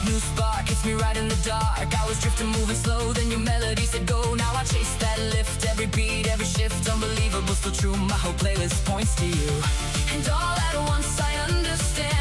new spark hits me right in the dark. I was drifting, moving slow, then your melody said go. Now I chase that lift, every beat, every shift, unbelievable, still true. My whole playlist points to you. And all at once I understand